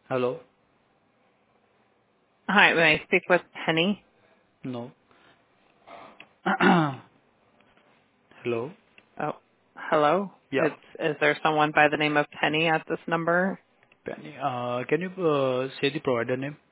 Hello? Hi, may I speak with Penny? No. Hello? Oh, hello. Yeah. Is there someone by the name of Penny at this number? Penny. Can you say the provider name?